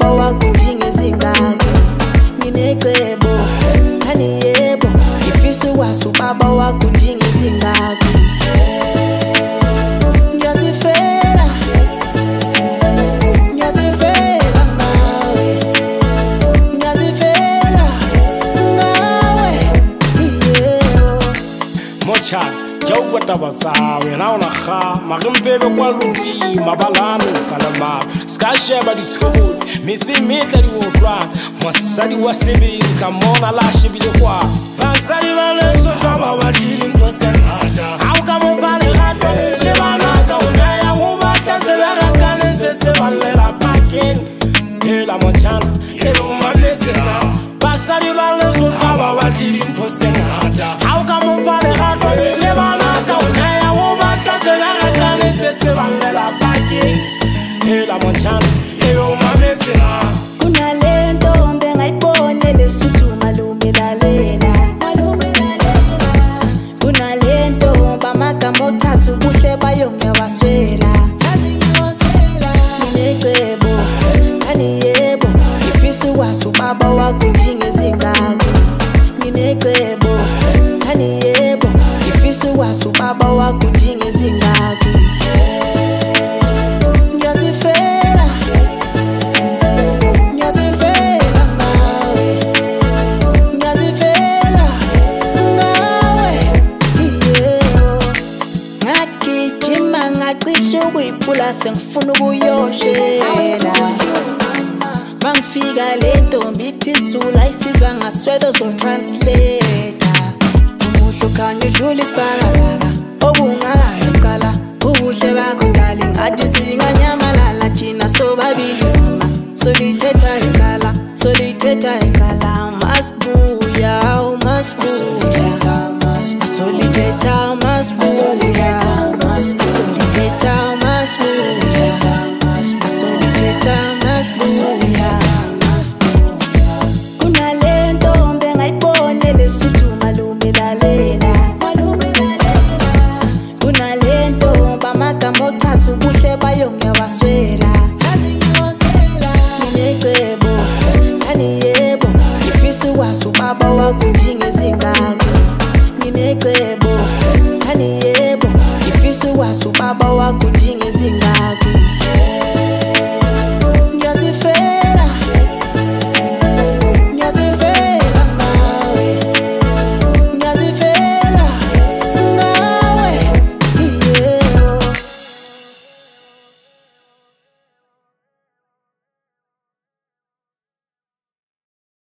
ubaba wakho udinga izingaki. Nginecebo khani yebo ngifisa ukwazi ubaba wakho udinga izingaki. Ngiyazifela ngawe, ngiyazifela ngawe, Mocha, ke o kweta batsawe na ona ga magempebe kwa loti mabalano tsalama ska sheba di tshobotsi metsi metla di otlwa mosadi wa sebele ka mona la shebile kwa basadi ba le so ka ba ba di ntho tse ngata ha o ka mo fale gato le bana ka o ya go batla se ba rakane se se ba le la pakeng hela mochana e bo mabesena basadi ba le so ka ba ba di ntho tse ngata ha o ka mo fale gato le bana ka o ya go batla se ba rakane se se ba le la pakeng hela mochana e bo mabesena. kunalento ngayibone lesuthu malume lalela, kunalento bamagama othatha ubuhle bayo ngiyabaswela. Nginecebo khani yebo ngifisa ukwazi ubaba wakho udinga izingaki. Nginecebo khani yebo ngifisa ukwazi ubaba wakho udinga izingaki. Ngiyazifela ngawe, ngiyazifela ngawe, ngagijima ngacisha ukuyiphula sengifuna ukuyoshela. Mangifika le ntombi ithi izula isizwa ngaswelo zotranslator. Umuhle ukhanya udlula isibhakabhaka obungaqala ubuhle bakho darling athi singanyamalala thina sobabili mama. Solithetha ikhala, solithetha ikhala, masibuya, masibuya, solithetha masibuya, solithetha masibuya, solithetha masibuya. Kunalento ngayibone lesuthu malume lalela, kunalento bamagama othatha ubuhle bayo ngiyabaswela. Nginecebo khani yebo ngifisa ukwazi ubaba wakho udinga izingaki. Nginecebo khani yebo ngifisa ukwazi ubaba wakho udinga